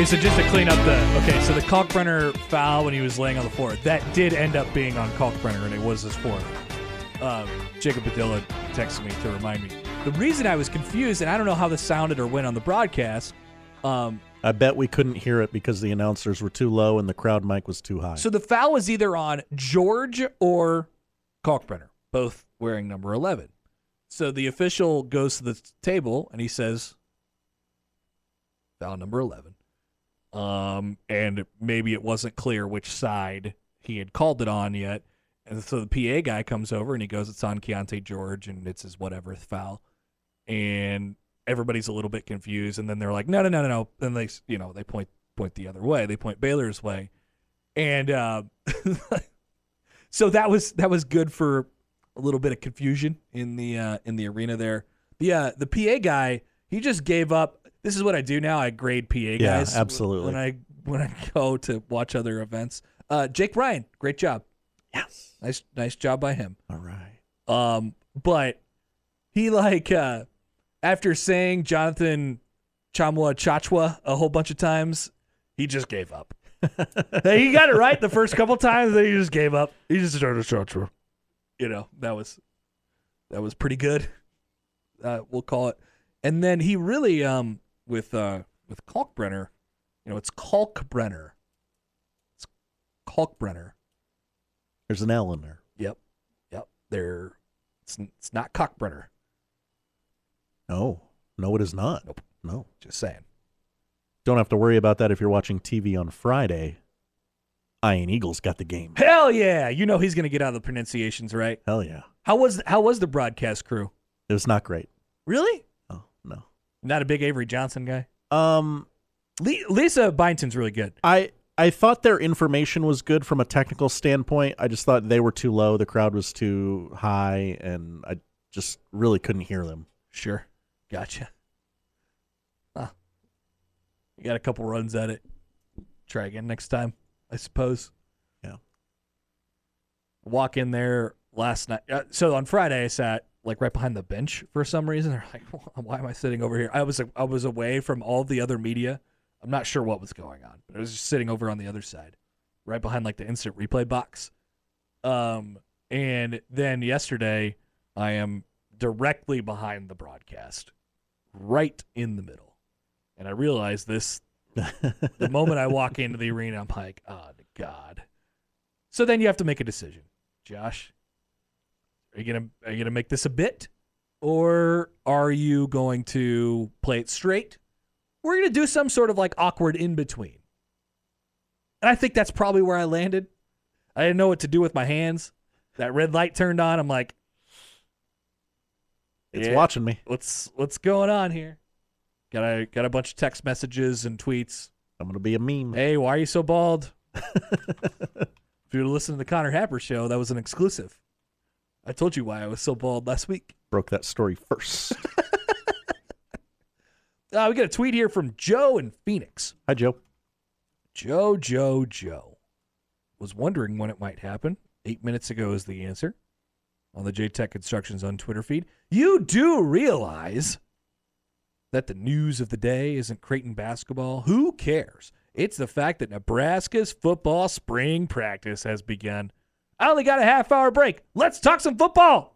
so just to clean up so the Kalkbrenner foul when he was laying on the floor, that did end up being on Kalkbrenner, and it was his fourth. Jacob Padilla texted me to remind me. The reason I was confused, and I don't know how this sounded or went on the broadcast. I bet we couldn't hear it because the announcers were too low and the crowd mic was too high. So the foul was either on George or Kalkbrenner, both wearing number 11. So the official goes to the table and he says, foul number 11. And maybe it wasn't clear which side he had called it on yet. And so the PA guy comes over and he goes, it's on Keontae George and it's his whatever foul. And everybody's a little bit confused. And then they're like, no. And they, they point the other way. They point Baylor's way. And so that was good for a little bit of confusion in the arena there. The PA guy, he just gave up. This is what I do now. I grade PA guys. Yeah, absolutely. When I go to watch other events. Jake Ryan, great job. Yes. Nice job by him. All right. But he after saying Jonathan Chachwa a whole bunch of times, he just gave up. He got it right the first couple times, then he just gave up. He just started Chachwa. That was pretty good. We'll call it. And then he really with Kalkbrenner, it's Kalkbrenner. It's Kalkbrenner. There's an L in there. Yep. It's not Cockbrenner. No, it is not. Nope. No. Just saying. Don't have to worry about that if you're watching TV on Friday. Iron Eagles got the game. Hell yeah! He's going to get out of the pronunciations right. Hell yeah. How was the broadcast crew? It was not great. Really? Oh no. Not a big Avery Johnson guy. Lisa Byington's really good. I thought their information was good from a technical standpoint. I just thought they were too low. The crowd was too high, and I just really couldn't hear them. Sure. Gotcha. You got a couple runs at it. Try again next time, I suppose. Yeah. Walk in there last night. So on Friday, I sat right behind the bench for some reason. They're like, why am I sitting over here? I was away from all the other media. I'm not sure what was going on, but I was just sitting over on the other side, right behind the instant replay box. And then yesterday, I am directly behind the broadcast, right in the middle. And I realized this the moment I walk into the arena. I'm like, oh, God. So then you have to make a decision. Josh, are you gonna make this a bit? Or are you going to play it straight? We're going to do some sort of awkward in-between. And I think that's probably where I landed. I didn't know what to do with my hands. That red light turned on. I'm like, it's watching me. What's going on here? Got a bunch of text messages and tweets. I'm going to be a meme. Hey, why are you so bald? If you were to listen to the Connor Happer show, that was an exclusive. I told you why I was so bald last week. Broke that story first. We got a tweet here from Joe in Phoenix. Hi, Joe. Joe. Was wondering when it might happen. 8 minutes ago is the answer on the J-Tech Instructions on Twitter feed. You do realize that the news of the day isn't Creighton basketball. Who cares? It's the fact that Nebraska's football spring practice has begun. I only got a half-hour break. Let's talk some football.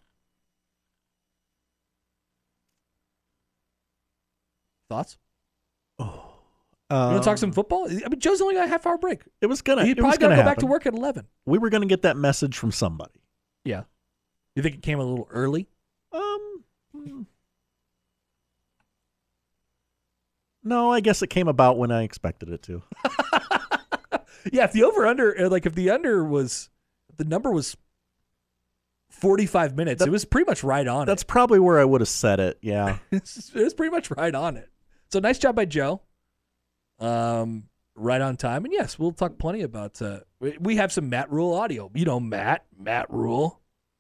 Thoughts? Oh, you want to talk some football? I mean, Joe's only got a half-hour break. It was gonna. He's probably gonna go back to work at 11. We were gonna get that message from somebody. Yeah. You think it came a little early? No, I guess it came about when I expected it to. Yeah, if the over-under, if the number was 45 minutes, it was pretty much right on That's probably where I would have said it, yeah. It was pretty much right on it. So nice job by Joe. Right on time. And yes, we'll talk plenty about, we have some Matt Rule audio. Matt Rule,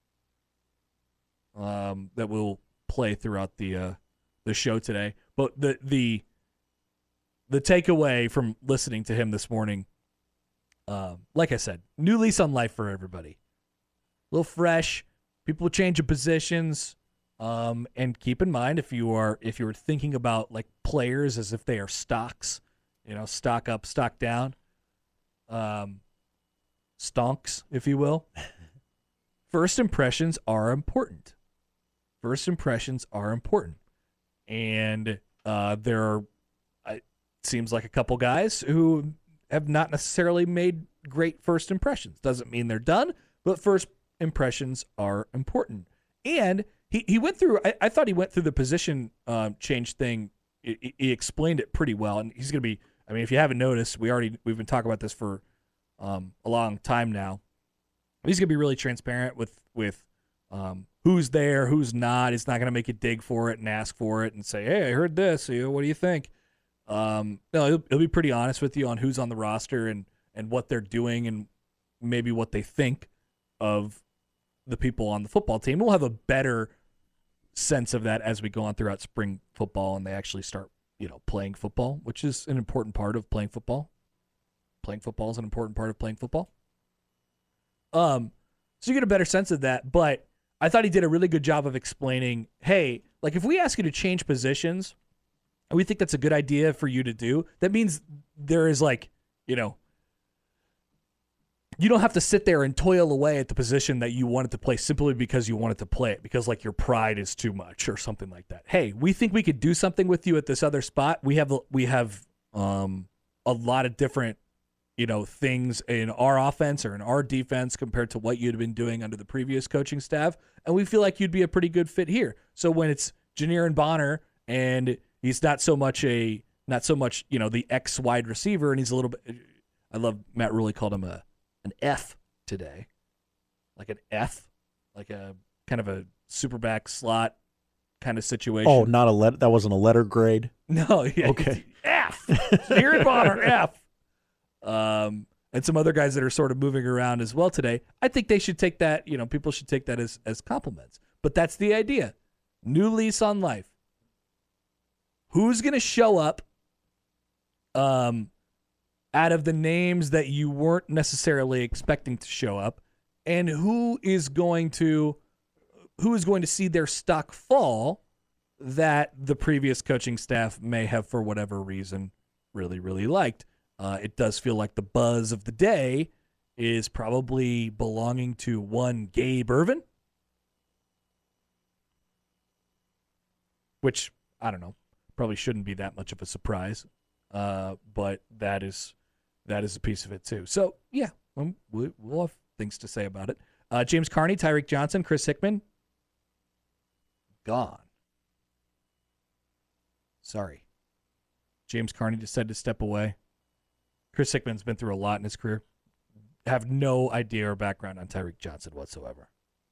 that we'll play throughout the show today. But the takeaway from listening to him this morning, like I said, new lease on life for everybody. A little fresh. People change of positions. And keep in mind, if you are thinking about players as if they are stocks, stock up, stock down, stonks, if you will. First impressions are important. And there are, it seems like a couple guys who have not necessarily made great first impressions. Doesn't mean they're done, but first impressions are important. And he went through, I thought he went through the position change thing. He explained it pretty well. And he's going to be, if you haven't noticed, we've been talking about this for a long time now. He's going to be really transparent with who's there, who's not. He's not going to make you dig for it and ask for it and say, hey, I heard this. What do you think? No, he'll be pretty honest with you on who's on the roster and what they're doing and maybe what they think of the people on the football team. We'll have a better sense of that as we go on throughout spring football and they actually start, playing football, which is an important part of playing football. Playing football is an important part of playing football. So you get a better sense of that, but I thought he did a really good job of explaining, hey, like if we ask you to change positions, and we think that's a good idea for you to do, that means there is you don't have to sit there and toil away at the position that you wanted to play simply because you wanted to play it, because like your pride is too much or something like that. Hey, we think we could do something with you at this other spot. We have a lot of different things in our offense or in our defense compared to what you'd been doing under the previous coaching staff, and we feel like you'd be a pretty good fit here. So when it's Janiran Bonner and he's not so much the X wide receiver, and he's a little bit. I love Matt Ruley called him an F today, like an F, like a kind of a super back slot kind of situation. Oh, not a letter. That wasn't a letter grade. No, yeah, okay. F. Janiran Bonner F. And some other guys that are sort of moving around as well today. I think they should take that. People should take that as compliments. But that's the idea. New lease on life. Who's going to show up out of the names that you weren't necessarily expecting to show up, and who is going to see their stock fall that the previous coaching staff may have, for whatever reason, really, really liked. It does feel like the buzz of the day is probably belonging to one Gabe Ervin, which, I don't know, probably shouldn't be that much of a surprise, but that is a piece of it too. So, yeah, we'll have things to say about it. James Carney, Tyreek Johnson, Chris Hickman, gone. Sorry. James Carney decided to step away. Chris Hickman's been through a lot in his career. Have no idea or background on Tyreek Johnson whatsoever.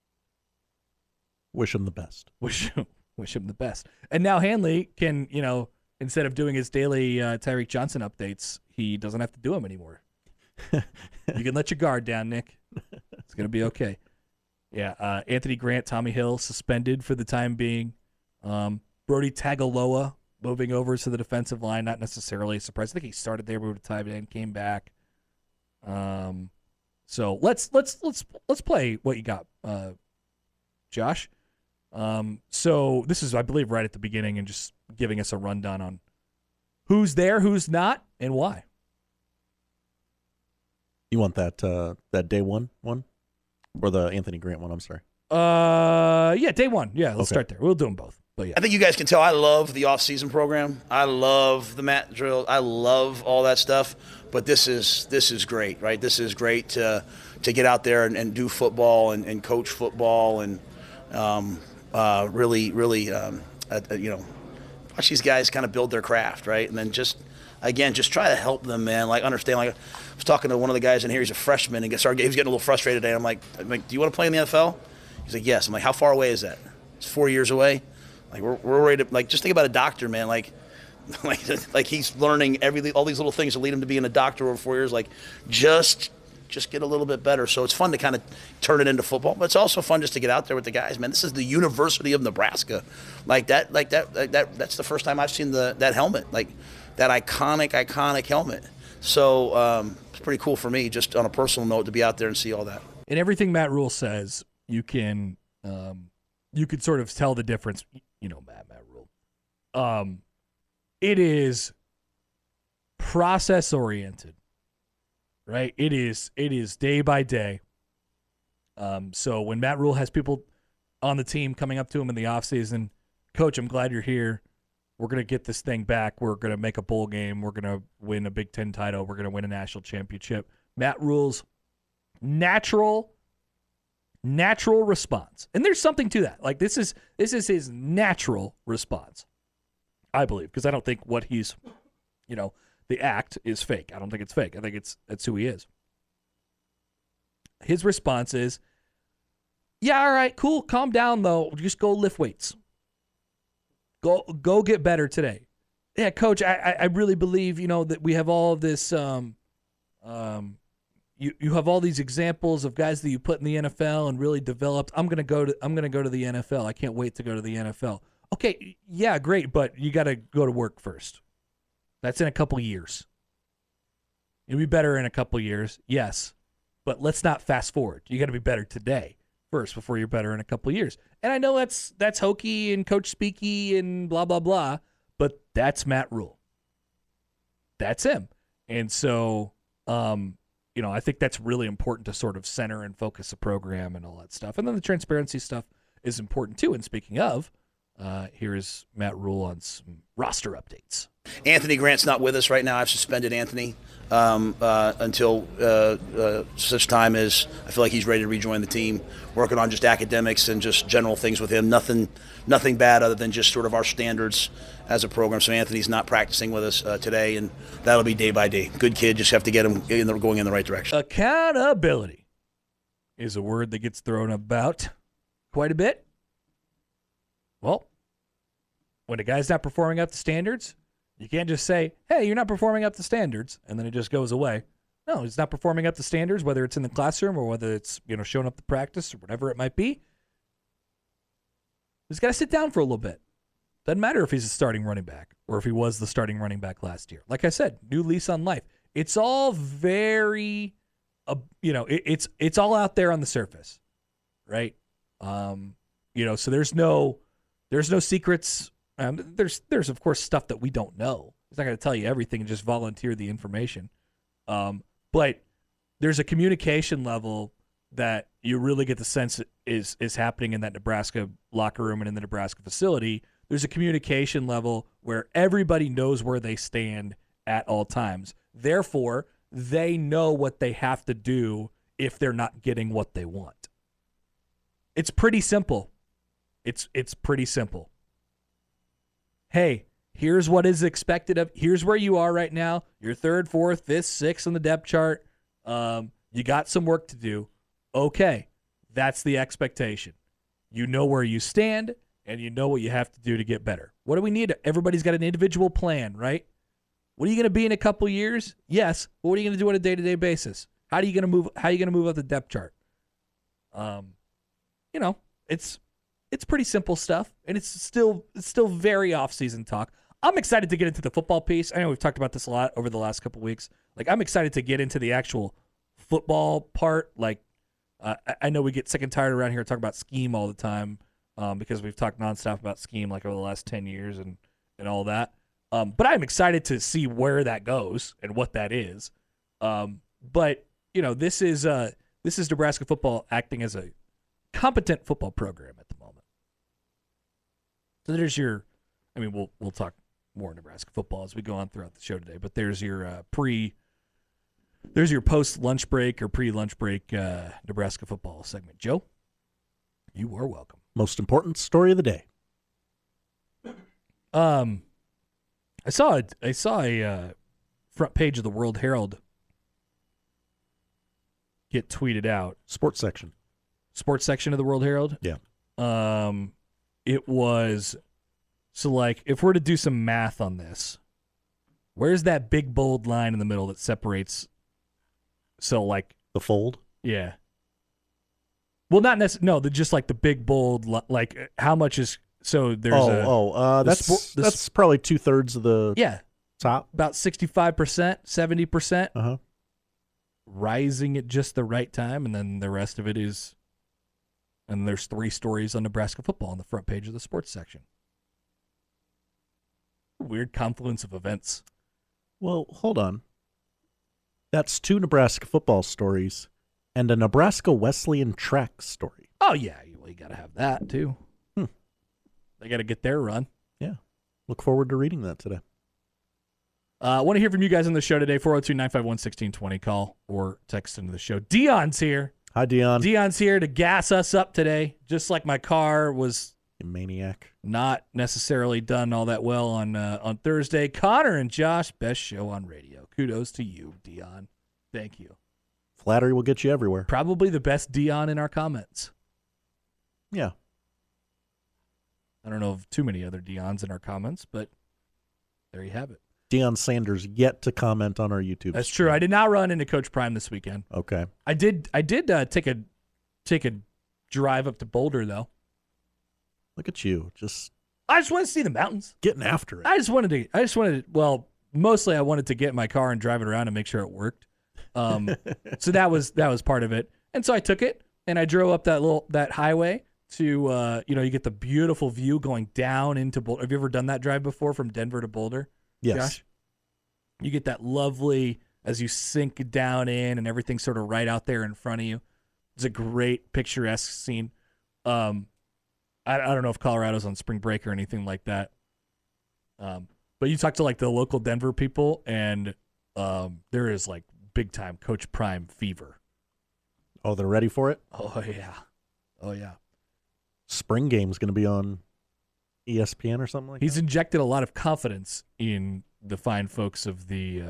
Wish him the best. Wish him the best. And now Hanley can, instead of doing his daily Tyreek Johnson updates, he doesn't have to do them anymore. You can let your guard down, Nick. It's going to be okay. Yeah, Anthony Grant, Tommy Hill suspended for the time being. Brody Tagaloa moving over to the defensive line, not necessarily a surprise. I think he started there, moved to tight end, came back. So let's play what you got, Josh. So this is, I believe, right at the beginning, and just giving us a rundown on who's there, who's not, and why. You want that day one, or the Anthony Grant one? I'm sorry. Yeah, day one. Yeah, let's start there. We'll do them both. But yeah, I think you guys can tell I love the off-season program. I love the mat drill. I love all that stuff. But this is great, right? This is great to get out there and do football and coach football and really watch these guys kind of build their craft, right? And then just try to help them, man. Like, understand. Like, I was talking to one of the guys in here. He's a freshman, and he was getting a little frustrated today. I'm like, do you want to play in the NFL? He's like, yes. I'm like, how far away is that? It's 4 years away. Like, we're ready to, like, just think about a doctor, man. Like he's learning all these little things that lead him to being a doctor over 4 years. Like, just get a little bit better. So it's fun to kind of turn it into football, but it's also fun just to get out there with the guys, man. This is the University of Nebraska. That's the first time I've seen that helmet, like that iconic helmet. So it's pretty cool for me, just on a personal note, to be out there and see all that. And everything Matt Rule says, you can sort of tell the difference. Matt Rule. It is process oriented, right? It is day by day. So when Matt Rule has people on the team coming up to him in the offseason, Coach, I'm glad you're here. We're going to get this thing back. We're going to make a bowl game. We're going to win a Big Ten title. We're going to win a national championship. Matt Rule's natural response. And there's something to that. Like this is his natural response, I believe, because I don't think what he's, the act is fake. I don't think it's fake. I think that's who he is. His response is, yeah, all right, cool, calm down though. Just go lift weights. Go get better today. Yeah, Coach, I really believe, that we have all of this you have all these examples of guys that you put in the NFL and really developed. I'm gonna go to the NFL. I can't wait to go to the NFL. Okay, yeah, great, but you gotta go to work first. That's in a couple years. You'll be better in a couple years, yes. But let's not fast forward. You gotta be better today first before you're better in a couple years. And I know that's hokey and coach speaky and blah, blah, blah, but that's Matt Rule. That's him. And so, I think that's really important to sort of center and focus a program and all that stuff. And then the transparency stuff is important too. And speaking of, here is Matt Rule on some roster updates. Anthony Grant's not with us right now. I've suspended Anthony until such time as I feel like he's ready to rejoin the team. Working on just academics and just general things with him. Nothing bad other than just sort of our standards as a program. So Anthony's not practicing with us today, and that'll be day by day. Good kid, just have to get him going in the right direction. Accountability is a word that gets thrown about quite a bit. Well, when a guy's not performing up to standards, you can't just say, hey, you're not performing up to standards, and then it just goes away. No, he's not performing up to standards, whether it's in the classroom or whether it's showing up to practice or whatever it might be. He's got to sit down for a little bit. Doesn't matter if he's a starting running back or if he was the starting running back last year. Like I said, new lease on life. It's all very, it's all out there on the surface, right? So there's no secrets. There's of course stuff that we don't know. He's not going to tell you everything and just volunteer the information. But there's a communication level that you really get the sense is happening in that Nebraska locker room and in the Nebraska facility. There's a communication level where everybody knows where they stand at all times. Therefore, they know what they have to do if they're not getting what they want. It's pretty simple. It's pretty simple. Hey, here's what is expected of. Here's where you are right now. You're third, fourth, fifth, sixth on the depth chart. You got some work to do. Okay, that's the expectation. You know where you stand, and you know what you have to do to get better. What do we need? Everybody's got an individual plan, right? What are you going to be in a couple years? Yes. But what are you going to do on a day-to-day basis? How are you going to move? How are you going to move up the depth chart? It's pretty simple stuff, and it's still very off-season talk. I'm excited to get into the football piece. I know we've talked about this a lot over the last couple weeks. Like, I'm excited to get into the actual football part. Like, I know we get sick and tired around here talking about scheme all the time because we've talked nonstop about scheme like over the last 10 years and all that. But I'm excited to see where that goes and what that is. But this is Nebraska football acting as a competent football program at the moment. So there's your, we'll talk more Nebraska football as we go on throughout the show today. But there's your post lunch break or pre lunch break Nebraska football segment. Joe, you are welcome. Most important story of the day. I saw a front page of the World Herald get tweeted out. Sports section of the World Herald? Yeah. It was, so like, if we're to do some math on this, where's that big bold line in the middle that separates, so like. The fold? Yeah. Well, not necessarily, just like the big bold, like how much is, so there's that's probably 2/3 of the top. About 65%, 70%. Uh-huh. Rising at just the right time, and then the rest of it is, and there's 3 stories on Nebraska football on the front page of the sports section. Weird confluence of events. Well, hold on. That's 2 Nebraska football stories and a Nebraska Wesleyan track story. Oh, yeah. Well, you got to have that, too. Hmm. They got to get their run. Yeah. Look forward to reading that today. I want to hear from you guys on the show today. 402-951-1620. Call or text into the show. Dion's here. Hi, Dion. Dion's here to gas us up today, just like my car was You maniac. not necessarily done all that well on Thursday. Connor and Josh, best show on radio. Kudos to you, Dion. Thank you. Flattery will get you everywhere. Probably the best Dion in our comments. Yeah. I don't know of too many other Dions in our comments, but there you have it. Deion Sanders yet to comment on our YouTube. That's true. I did not run into Coach Prime this weekend. Okay. I did take a drive up to Boulder though. Look at you, just I just wanted to see the mountains. getting after it. I just wanted to well, mostly I wanted to get in my car and drive it around and make sure it worked. So that was part of it. And so I took it and I drove up that highway to you get the beautiful view going down into Boulder. Have you ever done that drive before from Denver to Boulder? Yes. Josh? You get that lovely as you sink down in and everything's sort of right out there in front of you. It's a great picturesque scene. I don't know if Colorado's on spring break or anything like that. But you talk to like the local Denver people and there is like big time Coach Prime fever. Oh, they're ready for it? Oh yeah. Oh yeah. Spring game's going to be on ESPN or something like He's that? injected a lot of confidence in the fine folks of the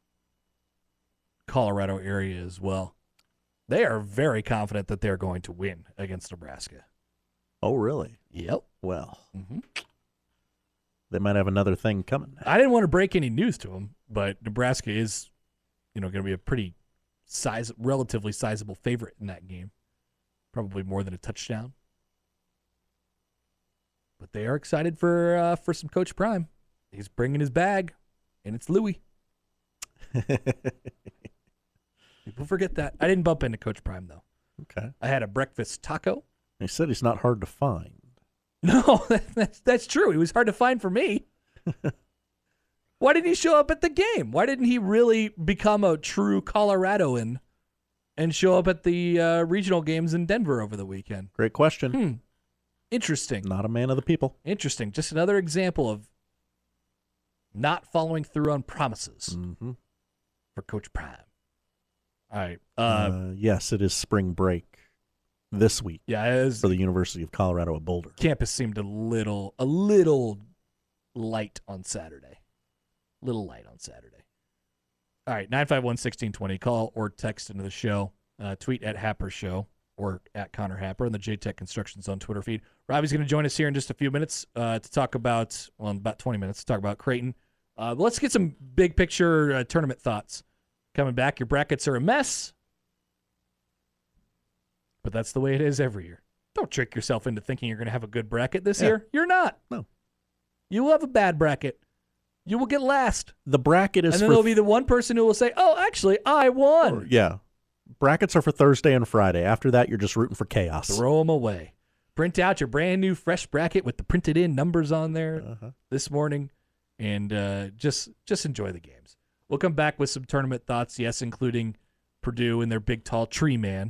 Colorado area as well. They are very confident that they're going to win against Nebraska. Oh, really? Yep. Well, Mm-hmm. they might have another thing coming. I didn't want to break any news to him, but Nebraska is, going to be a pretty relatively sizable favorite in that game. Probably more than a touchdown. But they are excited for some Coach Prime. He's bringing his bag, and it's Louis. People forget that. I didn't bump into Coach Prime, though. Okay. I had a breakfast taco. He said he's not hard to find. No, that's true. He was hard to find for me. Why didn't he show up at the game? Why didn't he really become a true Coloradoan and show up at the regional games in Denver over the weekend? Great question. Interesting. Not a man of the people. Interesting. Just another example of not following through on promises Mm-hmm. for Coach Prime. All right. Yes, it is spring break this week Yeah, for the University of Colorado at Boulder. campus seemed a little light on Saturday. All right, 951-1620. Call or text into the show. Tweet at Happer Show or at Connor Happer on the JTech Construction Zone Twitter feed. Robbie's going to join us here in just a few minutes to talk about, about 20 minutes to talk about Creighton. But let's get some big picture tournament thoughts. Coming back, your brackets are a mess. But that's the way it is every year. Don't trick yourself into thinking you're going to have a good bracket this year. You're not. No. You will have a bad bracket. You will get last. The bracket is And then for there'll be the one person who will say, oh, actually, I won. yeah. Brackets are for Thursday and Friday. After that, you're just rooting for chaos. Throw them away. Print out your brand new fresh bracket with the printed in numbers on there this morning and just enjoy the games. We'll come back with some tournament thoughts, yes, including Purdue and their big, tall tree man.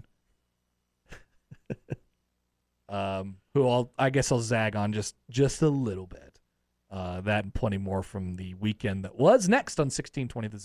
Who I guess I'll zag on just a little bit. That and plenty more from the weekend that was next on 1620.